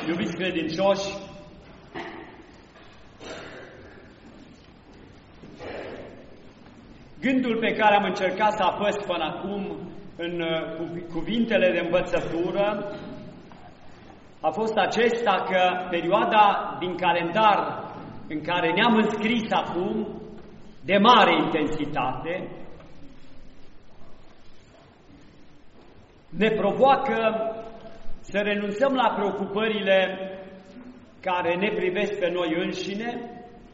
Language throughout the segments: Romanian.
Iubiți credincioși, gândul pe care am încercat să apăs până acum în cuvintele de învățătură a fost acesta că perioada din calendar în care ne-am înscris acum, de mare intensitate, ne provoacă să renunțăm la preocupările care ne privesc pe noi înșine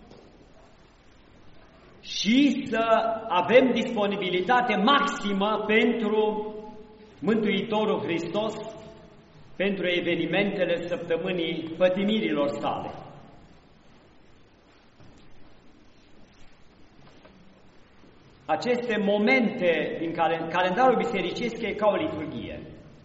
și să avem disponibilitate maximă pentru Mântuitorul Hristos, pentru evenimentele săptămânii pătimirilor sale. Aceste momente din calendarul bisericesc e ca o liturghie.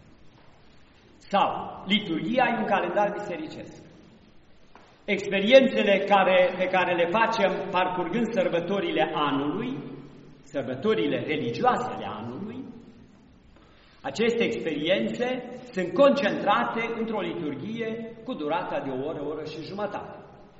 Sau, liturghia e un calendar bisericesc. Experiențele pe care le facem parcurgând sărbătorile anului, sărbătorile religioase ale anului, aceste experiențe sunt concentrate într-o liturghie cu durata de o oră, oră și jumătate.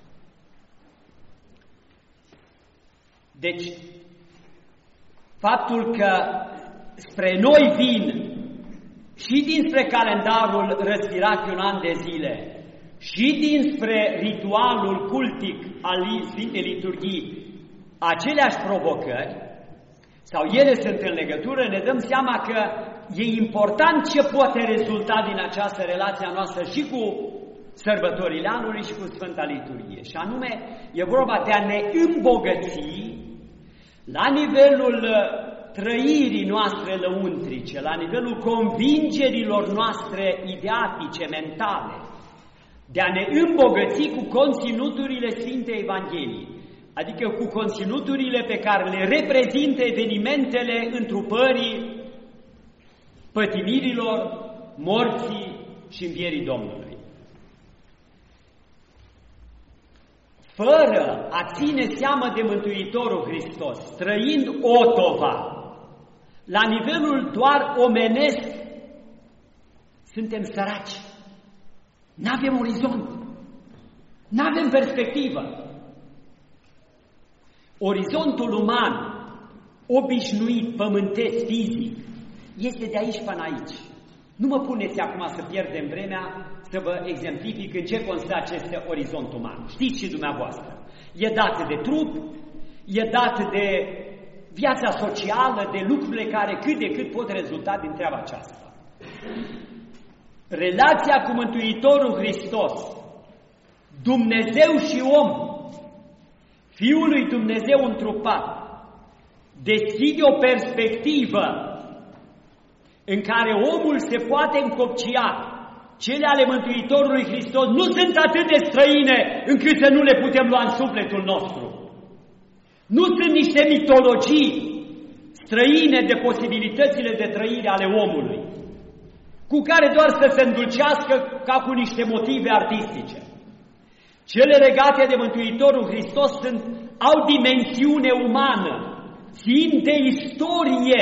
Deci, faptul că spre noi vin și dinspre calendarul răspirat pe un an de zile și dinspre ritualul cultic al Sfintei Liturghii aceleași provocări, sau ele sunt în legătură, ne dăm seama că e important ce poate rezulta din această relație a noastră și cu sărbătorile anului și cu Sfânta Liturghie. Și anume, e vorba de a ne îmbogăți la nivelul trăirii noastre lăuntrice, la nivelul convingerilor noastre ideatice, mentale, de a ne îmbogăți cu conținuturile Sfintei Evangheliei, adică cu conținuturile pe care le reprezintă evenimentele întrupării, pătimirilor, morții și învierii Domnului. Fără a ține seamă de Mântuitorul Hristos, trăind otova, la nivelul doar omenesc, suntem săraci. N-avem orizont, n-avem perspectivă. Orizontul uman, obișnuit, pământesc, fizic, este de aici până aici. Nu mă puneți acum să pierdem vremea să vă exemplific în ce constă acest orizont uman. Știți și dumneavoastră. E dat de trup, e dat de viața socială, de lucrurile care cât de cât pot rezulta din treaba aceasta. Relația cu Mântuitorul Hristos, Dumnezeu și om, Fiul lui Dumnezeu întrupat, deschide o perspectivă în care omul se poate încopcia. Cele ale Mântuitorului Hristos nu sunt atât de străine încât să nu le putem lua în sufletul nostru. Nu sunt niște mitologii străine de posibilitățile de trăire ale omului, cu care doar să se îndulcească ca cu niște motive artistice. Cele legate de Mântuitorul Hristos au dimensiune umană, țin de istorie.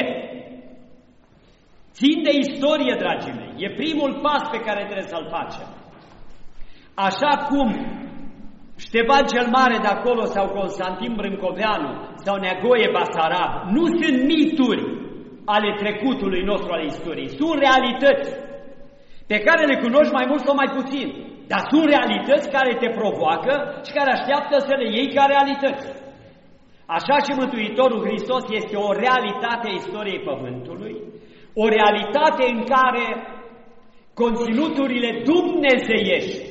Țin de istorie, dragii mei. E primul pas pe care trebuie să-l facem. Așa cum Ștefan cel Mare de acolo sau Constantin Brâncoveanu sau Neagoe Basarab nu sunt mituri ale trecutului nostru, ale istoriei. Sunt realități pe care le cunoști mai mult sau mai puțin. Dar sunt realități care te provoacă și care așteaptă să le iei ca realități. Așa și Mântuitorul Hristos este o realitate a istoriei Pământului, o realitate în care conținuturile dumnezeiești,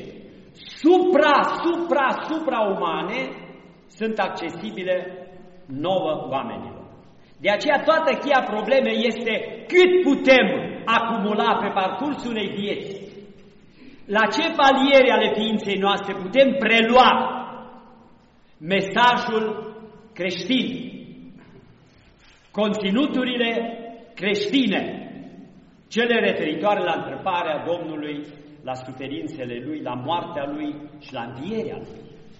supra-umane, sunt accesibile nouă oamenilor. De aceea toată cheia problemei este cât putem acumula pe parcursul unei vieți, la ce paliere ale ființei noastre putem prelua mesajul creștin, conținuturile creștine, cele referitoare la întruparea Domnului, la suferințele Lui, la moartea Lui și la învierea Lui.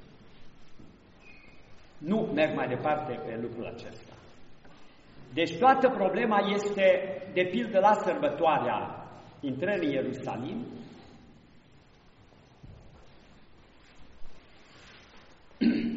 Nu merg mai departe pe lucrul acesta. Deci toată problema este, de pildă, la sărbătoarea intrării în Ierusalim,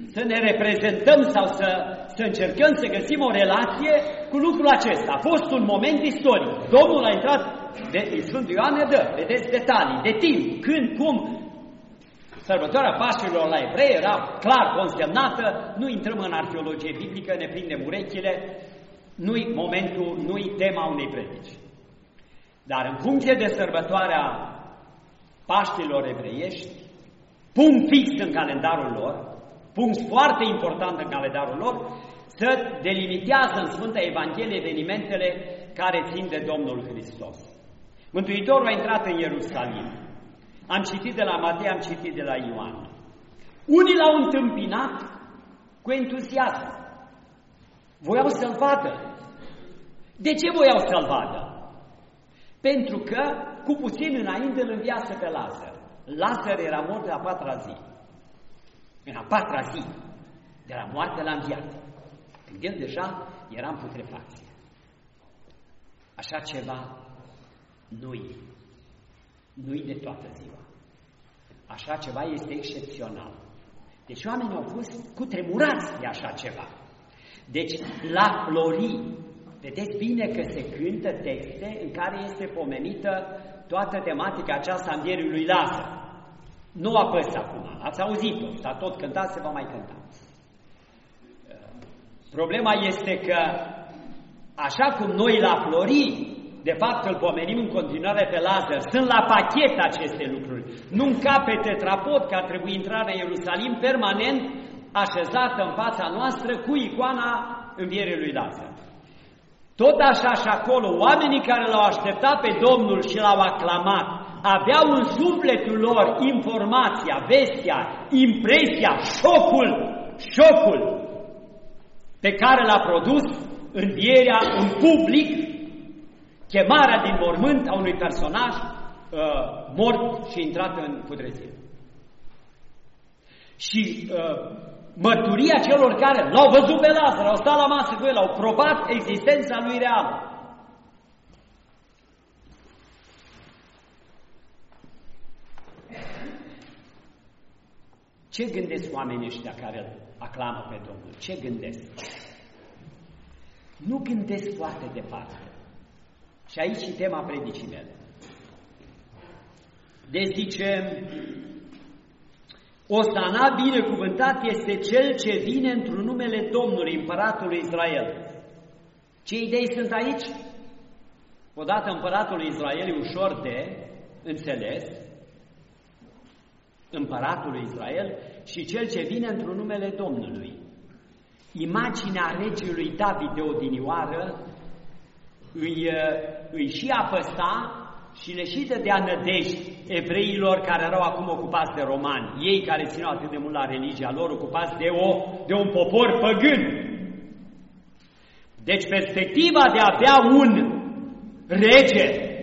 să ne reprezentăm sau să încercăm să găsim o relație cu lucrul acesta. A fost un moment istoric. Domnul a intrat, Sfântul Ioan ne dă, vedeți detalii, de timp, când, cum. Sărbătoarea Paștilor la evrei era clar consemnată, nu intrăm în arheologie biblică, ne prindem urechile, nu-i momentul, nu-i tema unei predici. Dar în funcție de sărbătoarea Paștilor evreiești, punct fix în calendarul lor, punct foarte important în calendarul lor, se delimitează în Sfânta Evanghelie evenimentele care țin de Domnul Hristos. Mântuitorul a intrat în Ierusalim. Am citit de la Matei, am citit de la Ioan. Unii l-au întâmpinat cu entuziasm. Voiau să-l vadă. De ce voiau să-l vadă? Pentru că, cu puțin înainte, îl înviase pe Lazar. Lazar era mort de a 4-a zi. În a 4-a zi, de la moarte la înviat. Când el deja era în putrefacție. Așa ceva nu-i de toată ziua. Așa ceva este excepțional. Deci oamenii au fost cutremurați de așa ceva. Deci, la Flori, vedeți bine că se cântă texte în care este pomenită toată tematica aceasta a învierii lui Lazar. Nu apăs acum, ați auzit-o, s-a tot cântat, se va mai cânta. Problema este că, așa cum noi la Flori, de fapt îl pomenim în continuare pe Lazar, sunt la pachet aceste lucruri, nu în capete tetrapod, că ar trebui intrarea în Ierusalim permanent așezată în fața noastră cu icoana învierii lui Lazar. Tot așa și acolo, oamenii care l-au așteptat pe Domnul și l-au aclamat, aveau în sufletul lor informația, vestea, impresia, șocul pe care l-a produs învierea în public, chemarea din mormânt a unui personaj mort și intrat în putrezire. Și mărturia celor care l-au văzut pe Lazar, au stat la masă cu el, au probat existența lui reală. Ce gândesc oamenii ăștia care îl aclamă pe Domnul? Ce gândesc? Nu gândesc foarte departe. Și aici și tema predicii mele. Deci zice, Osana, binecuvântat este cel ce vine într-un numele Domnului, Împăratului Israel. Ce idei sunt aici? Odată Împăratul Israel e ușor de înțeles, Împăratul Israel și cel ce vine într-un numele Domnului. Imaginea regiului David de odinioară îi și apăsa și le și dădea nădejde evreilor care erau acum ocupați de romani, ei care țineau atât de mult la religia lor, ocupați de un popor păgân. Deci perspectiva de a avea un rege,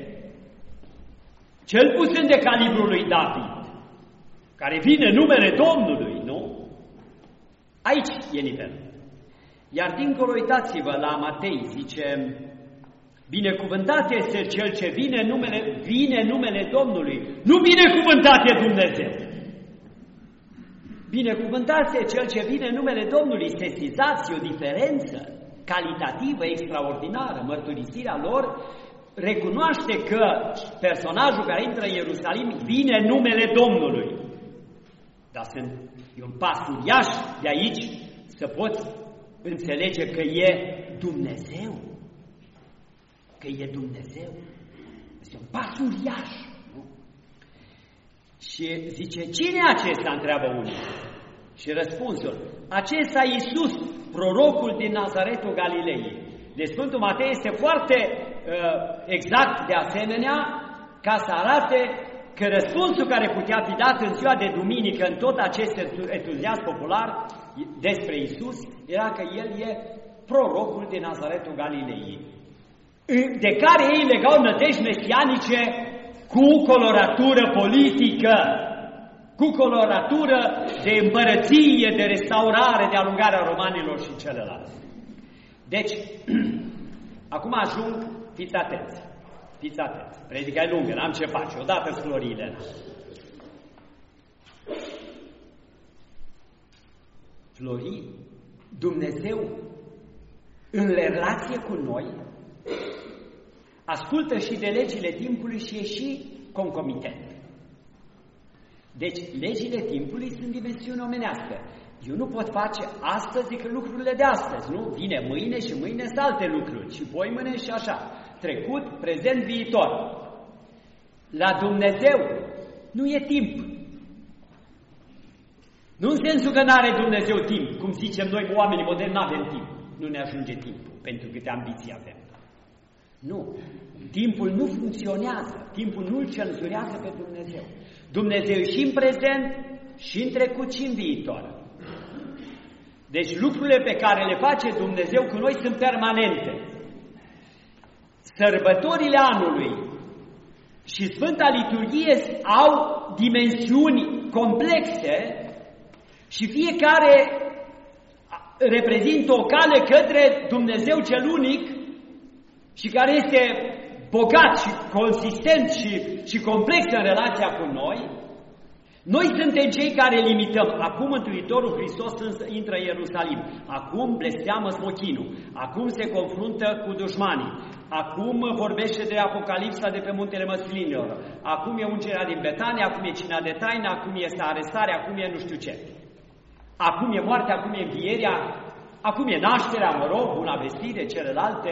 cel puțin de calibrul lui David, care vine în numele Domnului, nu? Aici e nivelul. Iar dincolo, uitați-vă la Matei, zice, binecuvântat este cel ce vine în numele Domnului, nu binecuvântat e Dumnezeu. Binecuvântat este cel ce vine în numele Domnului, sesizați o diferență calitativă, extraordinară, mărturisirea lor, recunoaște că personajul care intră în Ierusalim vine în numele Domnului. Dar e un pas uriaș de aici să poți înțelege că e Dumnezeu. Că e Dumnezeu. Este un pas uriaș. Nu? Și zice, cine e acesta? Întreabă unii. Și răspunsul, acesta e Iisus, prorocul din Nazaretul Galilei. Deci Sfântul Matei este foarte exact de asemenea ca să arate că răspunsul care putea fi dat în ziua de duminică în tot acest entuziasm popular despre Iisus era că El e prorocul din Nazaretul Galilei, de care ei legau nădejdi mesianice cu coloratură politică, cu coloratură de împărăție, de restaurare, de alungarea romanilor și celelalte. Deci, acum ajung, fiți atenți, predica e lungă, n-am ce face, odată florile. flori, Dumnezeu în relație cu noi ascultă și de legile timpului și e și concomitent. Deci, legile timpului sunt dimensiuni omenească. Eu nu pot face astăzi decât lucrurile de astăzi, nu? Vine mâine și mâine sunt alte lucruri, și poimâine și așa. Trecut, prezent, viitor. La Dumnezeu nu e timp. Nu în sensul că nu are Dumnezeu timp, cum zicem noi, oamenii moderni, nu avem timp. Nu ne ajunge timpul, pentru câte ambiții avem. Nu. Timpul nu funcționează. Timpul nu-L cenzurează pe Dumnezeu. Dumnezeu și în prezent, și în trecut, și în viitor. Deci lucrurile pe care le face Dumnezeu cu noi sunt permanente. Sărbătorile anului și Sfânta Liturghie au dimensiuni complexe și fiecare reprezintă o cale către Dumnezeu cel unic și care este bogat și consistent și complex în relația cu noi. Noi suntem cei care limităm. Acum Mântuitorul Hristos intră în Ierusalim. Acum blesteamă smochinul. Acum se confruntă cu dușmanii. Acum vorbește de Apocalipsa de pe Muntele Măslinilor. Acum e ungerea din Betania, acum e cina de taină, acum este arestarea, acum e nu știu ce. Acum e moartea, acum e învierea, acum e nașterea, mă rog, buna vestire, celelalte.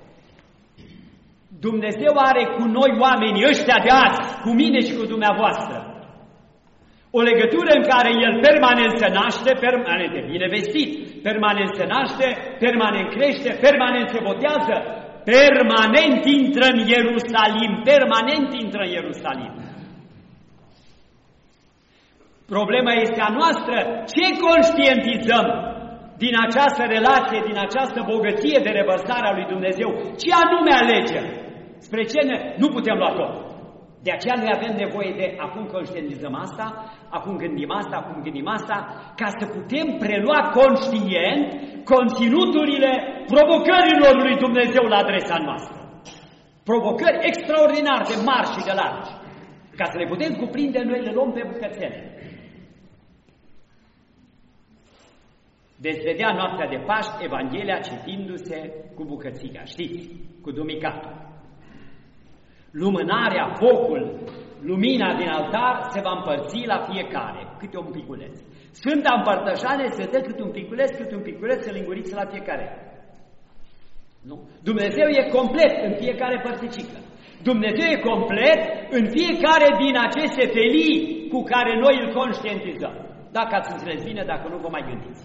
Dumnezeu are cu noi oamenii ăștia de azi, cu mine și cu dumneavoastră, o legătură în care El permanent se naște, permanent e bine vestit, permanent se naște, permanent crește, permanent se botează, permanent intră în Ierusalim, permanent intră în Ierusalim. Problema este a noastră. Ce conștientizăm din această relație, din această bogăție de revărsare a lui Dumnezeu? Ce anume alegem? Spre ce nu putem lua tot? De aceea noi avem nevoie de, acum conștientizăm asta, acum gândim asta, acum gândim asta, ca să putem prelua conștient conținuturile provocărilor lui Dumnezeu la adresa noastră. Provocări extraordinar de mari și de largi. Ca să le putem cuprinde, noi le luăm pe bucățele. Veți vedea noaptea de Paști Evanghelia citindu-se cu bucățica, știți, cu dumicatul. Lumânarea, focul, lumina din altar se va împărți la fiecare, câte un piculeț. Sfânta Împărtășanie se dă câte un piculeț să linguriți la fiecare. Nu? Dumnezeu e complet în fiecare părticică. Dumnezeu e complet în fiecare din aceste felii cu care noi îl conștientizăm. Dacă ați înțeles bine, dacă nu, vă mai gândiți.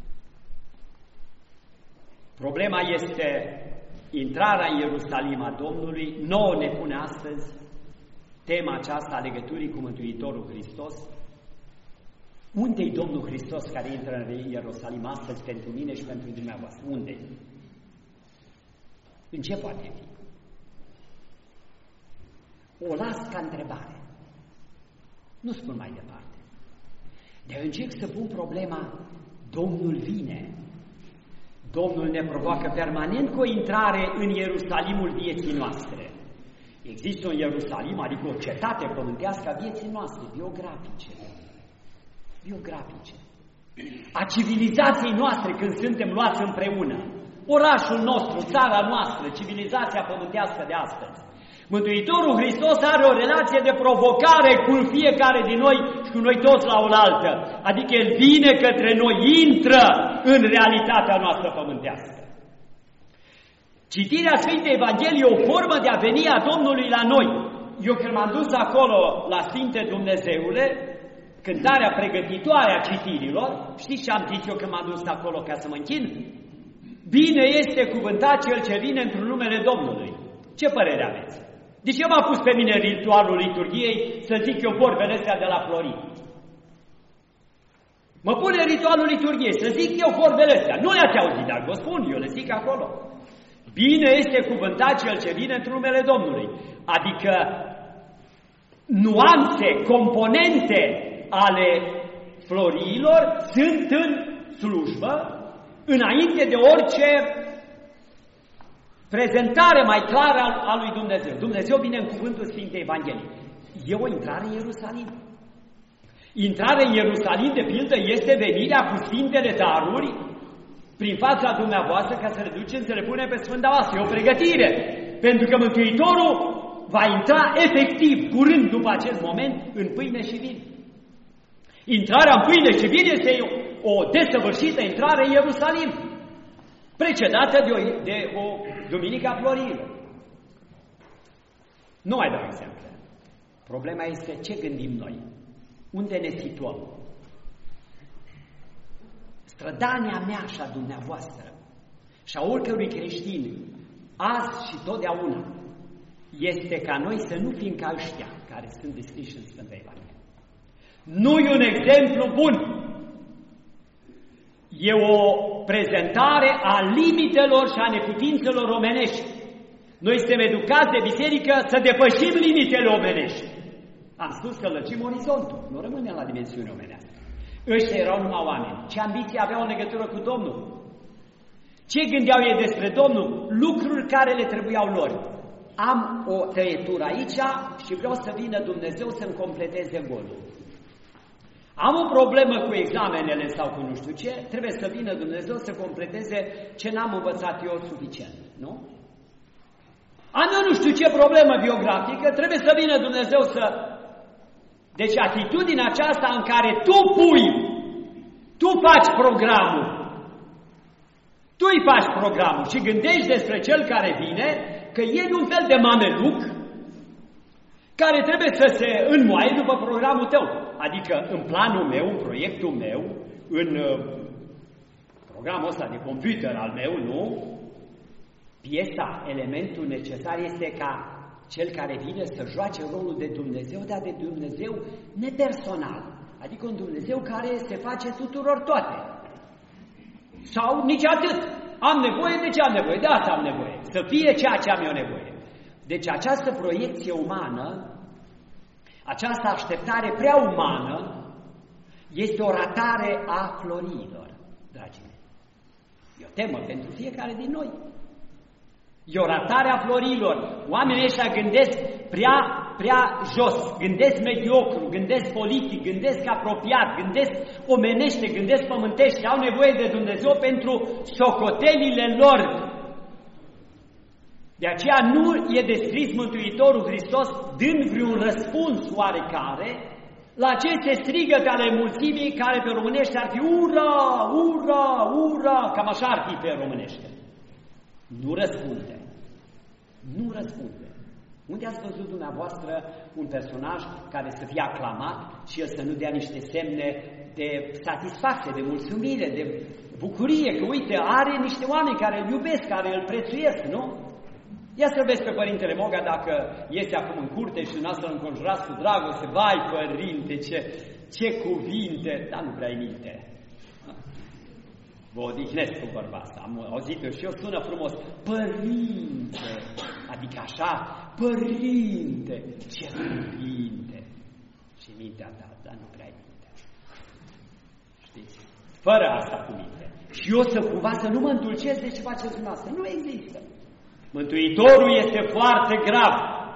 Problema este intrarea în Ierusalim a Domnului. Nouă ne pune astăzi tema aceasta a legăturii cu Mântuitorul Hristos. Unde-i Domnul Hristos care intră în Ierusalim astăzi pentru mine și pentru dumneavoastră? Unde-i? În ce poate fi? O las ca întrebare. Nu spun mai departe. Dar încerc să pun problema: Domnul vine. Domnul ne provoacă permanent cu o intrare în Ierusalimul vieții noastre. Există un Ierusalim, adică o cetate pământească a vieții noastre, biografice, a civilizației noastre când suntem luați împreună, orașul nostru, țara noastră, civilizația pământească de astăzi. Mântuitorul Hristos are o relație de provocare cu fiecare din noi și cu noi toți la oaltă. Adică El vine către noi, intră în realitatea noastră pământească. Citirea Sfintei Evangheliei e o formă de a veni a Domnului la noi. Eu când m-am dus acolo la Sfinte Dumnezeule, cântarea pregătitoare a citirilor, știți ce am zis eu când m-am dus acolo ca să mă închin? Bine este cuvântat Cel ce vine într-un numele Domnului. Ce părere aveți? De ce m-a pus pe mine ritualul liturghiei să zic eu vorbele astea de la Florin? Mă pune ritualul liturghiei să zic eu vorbele astea. Nu le-ați auzit, dar vă spun, eu le zic acolo. Bine este cuvântat Cel ce vine într-un numele Domnului. Adică nuanțe, componente ale floriilor sunt în slujbă înainte de orice prezentare mai clară a lui Dumnezeu. Dumnezeu vine în cuvântul Sfintei Evangheliei. E o intrare în Ierusalim. Intrarea în Ierusalim, de pildă, este venirea cu sfintele daruri prin fața dumneavoastră ca să le ducem, să le punem pe sfânta voastră. E o pregătire, pentru că Mântuitorul va intra efectiv, curând după acest moment, în pâine și vin. Intrarea în pâine și vin este o desăvârșită intrare în Ierusalim, precedată de o duminică a florilor. Nu mai dau exemple. Problema este ce gândim noi. Unde ne situăm? Strădania mea și a dumneavoastră și a oricărui creștin, azi și totdeauna, este ca noi să nu fim ca ăștia care sunt descriși în Sfânta Evanghelie. Nu e un exemplu bun. E o prezentare a limitelor și a neputințelor omenești. Noi suntem educați de biserică să depășim limitele omenești. Am spus că lărgim orizontul, nu rămânem la dimensiune omenească. Ăștia erau numai oameni. Ce ambiții aveau în legătură cu Domnul? Ce gândeau ei despre Domnul? Lucruri care le trebuiau lor. Am o tăietură aici și vreau să vină Dumnezeu să-mi completeze golul. Am o problemă cu examenele sau cu nu știu ce, trebuie să vină Dumnezeu să completeze ce n-am învățat eu suficient, nu? Am eu nu știu ce problemă biografică, trebuie să vină Dumnezeu să... Deci atitudinea aceasta în care tu faci programul, tu îi faci programul și gândești despre cel care vine, că e un fel de mameluc care trebuie să se înmoaie după programul tău. Adică în planul meu, în proiectul meu, în programul ăsta de computer al meu, nu? Piesa, elementul necesar este ca cel care vine să joace rolul de Dumnezeu, dar de Dumnezeu nepersonal. Adică un Dumnezeu care se face tuturor toate. Sau nici atât. Am nevoie, de ce am nevoie? De asta am nevoie. Să fie ceea ce am eu nevoie. Deci această proiecție umană, această așteptare prea umană, este o ratare a cloriilor, dragii mei. E o temă pentru fiecare din noi. E o ratare a florilor. Oamenii ăștia gândesc prea jos, gândesc mediocru, gândesc politic, gândesc apropiat, gândesc omenește, gândesc pământește, au nevoie de Dumnezeu pentru socotelile lor. De aceea nu e descris Mântuitorul Hristos dând vreun răspuns oarecare la aceste strigăte ale mulțimii care pe românește ar fi ura, ura, ura, cam așa ar fi pe românește. Nu răspunde. Nu răspunde. Unde ați văzut dumneavoastră un personaj care să fie aclamat și el să nu dea niște semne de satisfacție, de mulțumire, de bucurie, că uite, are niște oameni care îl iubesc, care îl prețuiesc, nu? Ia să vezi pe Părintele Moga dacă este acum în curte și dumneavoastră îl înconjurați cu dragoste. Vai, Părinte, ce cuvinte! Dar nu prea-i minte. Vă odihnesc cu vorba asta. Am auzit-o și eu, sună frumos. Părinte! Adică așa, Părinte! Ce cuvinte! Și mintea ta, dar nu prea-i minte. Știți? Fără asta cu minte. Și eu să cumva să nu mă îndulcesc de ce faceți dumneavoastră. Nu există. Mântuitorul este foarte grav.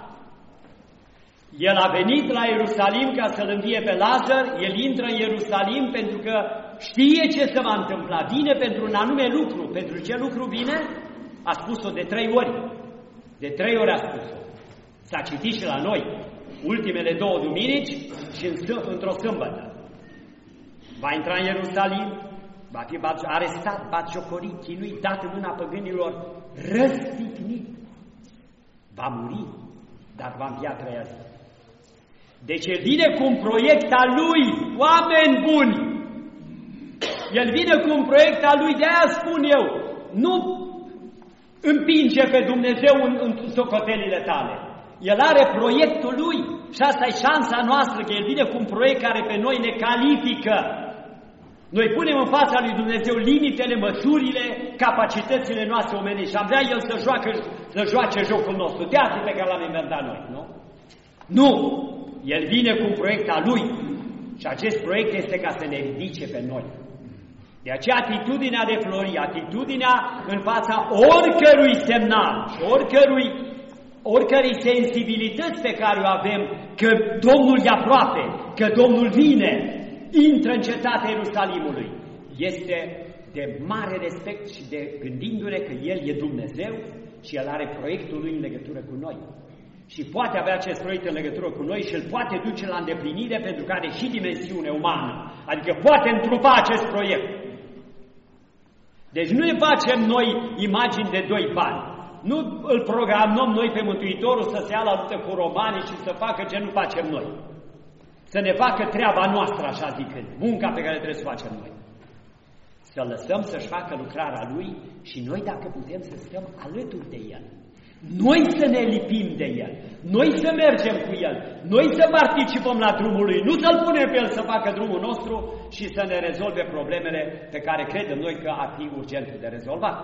El a venit la Ierusalim ca să-l învie pe Lazar, el intră în Ierusalim pentru că știe ce se va întâmpla. Vine pentru un anume lucru. Pentru ce lucru vine? A spus-o de 3 ori. De 3 ori a spus-o. S-a citit și la noi ultimele 2 duminici și într-o sâmbătă. Va intra în Ierusalim, va fi arestat, batjocorit, chinuit, dat în mâna păgânilor, răstignit. Va muri, dar va învia a 3-a zi. Deci el vine cu un proiect al lui, oameni buni! El vine cu un proiect al lui, de-aia spun eu, nu împinge pe Dumnezeu în socotelile tale. El are proiectul lui și asta e șansa noastră, că el vine cu un proiect care pe noi ne califică. Noi punem în fața lui Dumnezeu limitele, măsurile, capacitățile noastre omenești și am vrea El să joace jocul nostru, teatru pe care l-am inventat noi, nu? Nu! El vine cu un proiect al Lui și acest proiect este ca să ne ridice pe noi. De aceea atitudinea de flori, atitudinea în fața oricărui semnal și oricărui oricărei sensibilități pe care o avem, că Domnul e aproape, că Domnul vine, intră în cetatea Ierusalimului, este de mare respect și de gândindu-ne că El e Dumnezeu și El are proiectul Lui în legătură cu noi. Și poate avea acest proiect în legătură cu noi și îl poate duce la îndeplinire pentru că are și dimensiune umană. Adică poate întrupa acest proiect. Deci nu ne facem noi imagini de 2 bani. Nu îl programăm noi pe Mântuitorul să se ia la luptă cu romanii și să facă ce nu facem noi. Să ne facă treaba noastră, așa zicând, munca pe care trebuie să o facem noi. Să lăsăm să-și facă lucrarea Lui și noi, dacă putem, să stăm alături de El. Noi să ne lipim de El, noi să mergem cu El, noi să participăm la drumul Lui, nu să-L punem pe El să facă drumul nostru și să ne rezolve problemele pe care credem noi că ar fi urgent de rezolvat.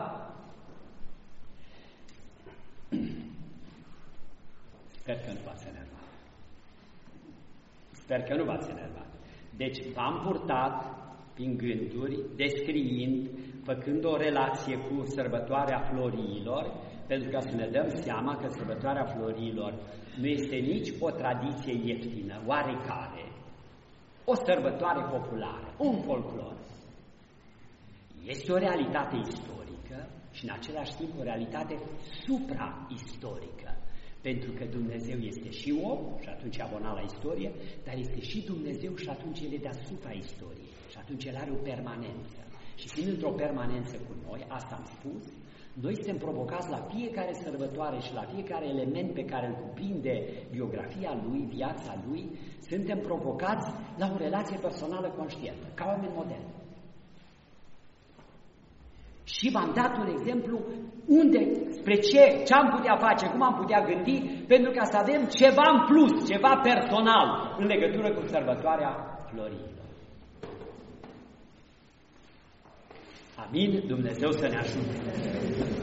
Sper că nu v-ați enervat. Sper că nu v-ați enervat. Deci v-am purtat prin gânduri, descriind, făcând o relație cu sărbătoarea Floriilor, pentru ca să ne dăm seama că sărbătoarea Floriilor nu este nici o tradiție ieftină, oarecare, o sărbătoare populară, un folclor. Este o realitate istorică și în același timp o realitate supra-istorică, pentru că Dumnezeu este și om și atunci e abonat la istorie, dar este și Dumnezeu și atunci El e deasupra istoriei și atunci El are o permanență. Și fiind într-o permanență cu noi, asta am spus, noi suntem provocați la fiecare sărbătoare și la fiecare element pe care îl cuprinde biografia Lui, viața Lui, suntem provocați la o relație personală conștientă, ca oameni moderni. Și v-am dat un exemplu unde, spre ce am putea face, cum am putea gândi, pentru ca să avem ceva în plus, ceva personal în legătură cu sărbătoarea Floriilor. Amin? Dumnezeu să ne ajute!